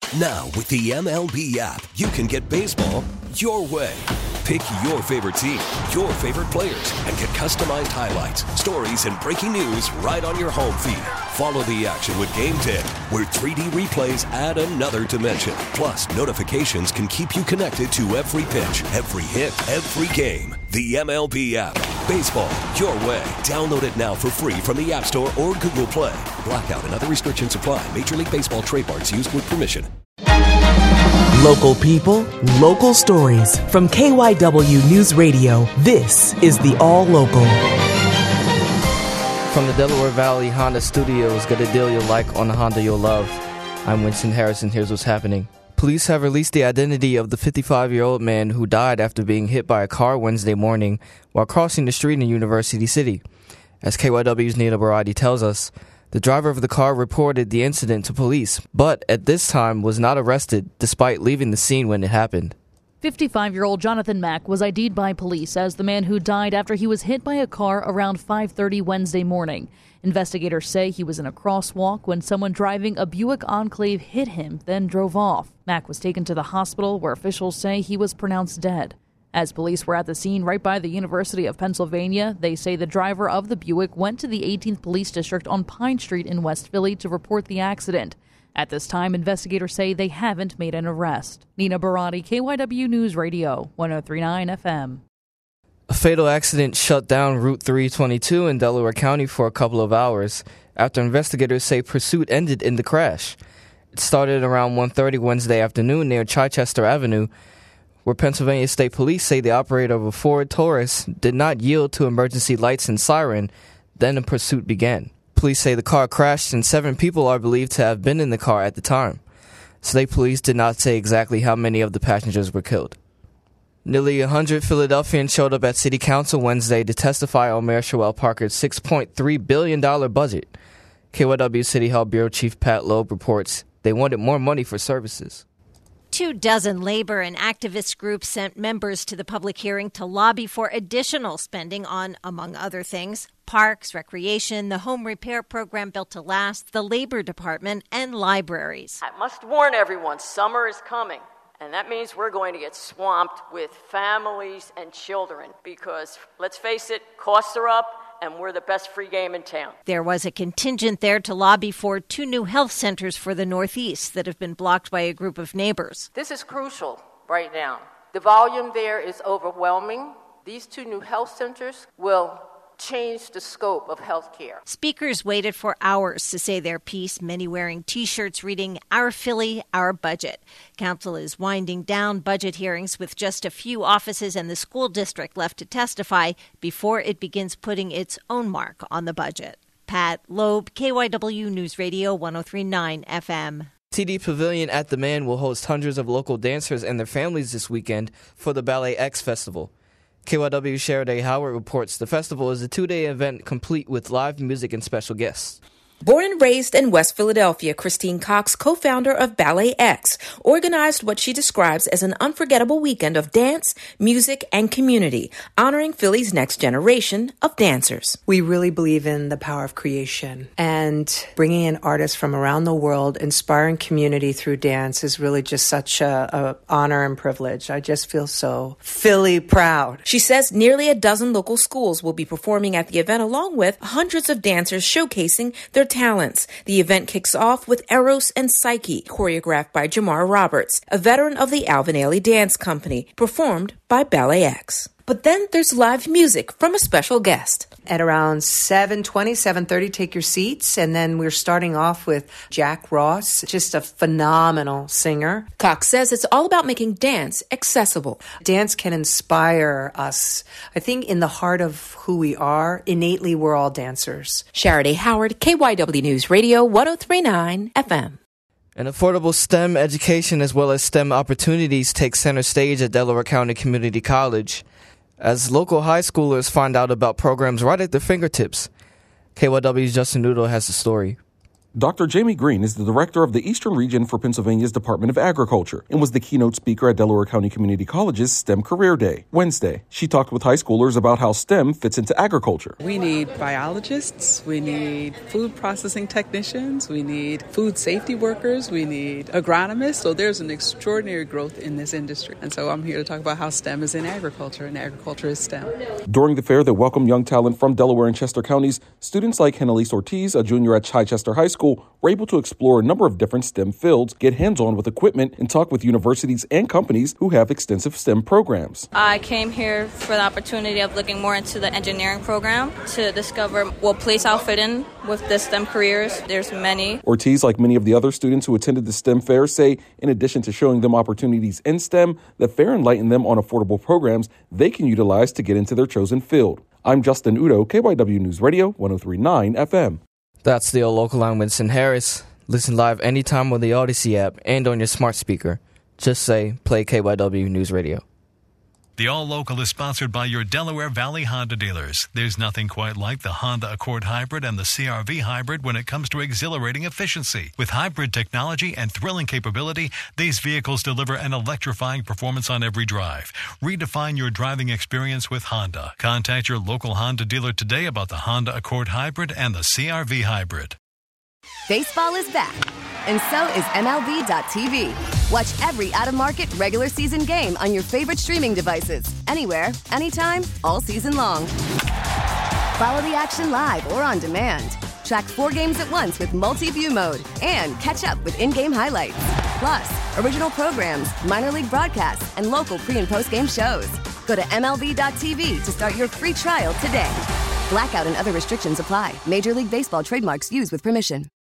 Now, with the MLB app, you can get baseball your way. Pick your favorite team, your favorite players, and get customized highlights, stories, and breaking news right on your home feed. Follow the action with Game 10, where 3D replays add another dimension. Plus, notifications can keep you connected to every pitch, every hit, every game. The MLB app. Baseball your way. Download it now for free from the App Store or Google Play. Blackout and other restrictions apply. Major League Baseball trademarks used with permission. Local people, local stories. From KYW News Radio, this is the All Local. From the Delaware Valley Honda Studios, get a deal you'll like on the Honda you'll love. I'm Winston Harrison. Here's what's happening. Police have released the identity of the 55-year-old man who died after being hit by a car Wednesday morning while crossing the street in University City. As KYW's Nina Barati tells us, the driver of the car reported the incident to police, but at this time was not arrested despite leaving the scene when it happened. 55-year-old Jonathan Mack was ID'd by police as the man who died after he was hit by a car around 5:30 Wednesday morning. Investigators say he was in a crosswalk when someone driving a Buick Enclave hit him, then drove off. Mack was taken to the hospital where officials say he was pronounced dead. As police were at the scene right by the University of Pennsylvania, they say the driver of the Buick went to the 18th Police District on Pine Street in West Philly to report the accident. At this time, investigators say they haven't made an arrest. Nina Barati, KYW News Radio, 103.9 FM. A fatal accident shut down Route 322 in Delaware County for a couple of hours after investigators say pursuit ended in the crash. It started around 1:30 Wednesday afternoon near Chichester Avenue, where Pennsylvania State Police say the operator of a Ford Taurus did not yield to emergency lights and siren. Then a pursuit began. Police say the car crashed and 7 people are believed to have been in the car at the time. State Police did not say exactly how many of the passengers were killed. Nearly 100 Philadelphians showed up at City Council Wednesday to testify on Mayor Shoel Parker's $6.3 billion budget. KYW City Hall Bureau Chief Pat Loeb reports they wanted more money for services. 24 labor and activist groups sent members to the public hearing to lobby for additional spending on, among other things, parks, recreation, the home repair program Built to Last, the Labor Department, and libraries. I must warn everyone, summer is coming. And that means we're going to get swamped with families and children because, let's face it, costs are up and we're the best free game in town. There was a contingent there to lobby for 2 new health centers for the Northeast that have been blocked by a group of neighbors. This is crucial right now. The volume there is overwhelming. These 2 new health centers will change the scope of health care. Speakers waited for hours to say their piece, many wearing T-shirts reading, "Our Philly, Our Budget." Council is winding down budget hearings with just a few offices and the school district left to testify before it begins putting its own mark on the budget. Pat Loeb, KYW News Radio, 103.9 FM. TD Pavilion at the Man will host hundreds of local dancers and their families this weekend for the Ballet X Festival. KYW Sheriday Howard reports the festival is a 2-day event complete with live music and special guests. Born and raised in West Philadelphia, Christine Cox, co-founder of Ballet X, organized what she describes as an unforgettable weekend of dance, music, and community, honoring Philly's next generation of dancers. We really believe in the power of creation, and bringing in artists from around the world, inspiring community through dance is really just such a honor and privilege. I just feel so Philly proud. She says nearly a dozen local schools will be performing at the event, along with hundreds of dancers showcasing their talents. The event kicks off with Eros and Psyche, choreographed by Jamar Roberts, a veteran of the Alvin Ailey Dance Company, performed by Ballet X. But then there's live music from a special guest. At around 7:20, 7:30, take your seats. And then we're starting off with Jack Ross, just a phenomenal singer. Cox says it's all about making dance accessible. Dance can inspire us. I think in the heart of who we are, innately we're all dancers. Sheriday Howard, KYW News Radio, 103.9 FM. An affordable STEM education as well as STEM opportunities take center stage at Delaware County Community College as local high schoolers find out about programs right at their fingertips. KYW's Justin Noodle has the story. Dr. Jamie Green is the director of the Eastern Region for Pennsylvania's Department of Agriculture and was the keynote speaker at Delaware County Community College's STEM Career Day, Wednesday. She talked with high schoolers about how STEM fits into agriculture. We need biologists, we need food processing technicians, we need food safety workers, we need agronomists. So there's an extraordinary growth in this industry. And so I'm here to talk about how STEM is in agriculture, and agriculture is STEM. During the fair that welcomed young talent from Delaware and Chester counties, students like Henelise Ortiz, a junior at Chichester High School, were able to explore a number of different STEM fields, get hands-on with equipment, and talk with universities and companies who have extensive STEM programs. I came here for the opportunity of looking more into the engineering program to discover what place I'll fit in with the STEM careers. There's many. Ortiz, like many of the other students who attended the STEM fair, say in addition to showing them opportunities in STEM, the fair enlightened them on affordable programs they can utilize to get into their chosen field. I'm Justin Udo, KYW News Radio, 103.9 FM. That's the local line, Winston Harris. Listen live anytime on the Odyssey app and on your smart speaker. Just say, play KYW News Radio. The All Local is sponsored by your Delaware Valley Honda dealers. There's nothing quite like the Honda Accord Hybrid and the CR-V Hybrid when it comes to exhilarating efficiency. With hybrid technology and thrilling capability, these vehicles deliver an electrifying performance on every drive. Redefine your driving experience with Honda. Contact your local Honda dealer today about the Honda Accord Hybrid and the CR-V Hybrid. Baseball is back, and so is MLB.tv. Watch every out-of-market regular season game on your favorite streaming devices, anywhere, anytime, all season long. Follow the action live or on demand. Track 4 games at once with multi-view mode and catch up with in-game highlights. Plus, original programs, minor league broadcasts, and local pre- and post-game shows. Go to MLB.tv to start your free trial today. Blackout and other restrictions apply. Major League Baseball trademarks used with permission.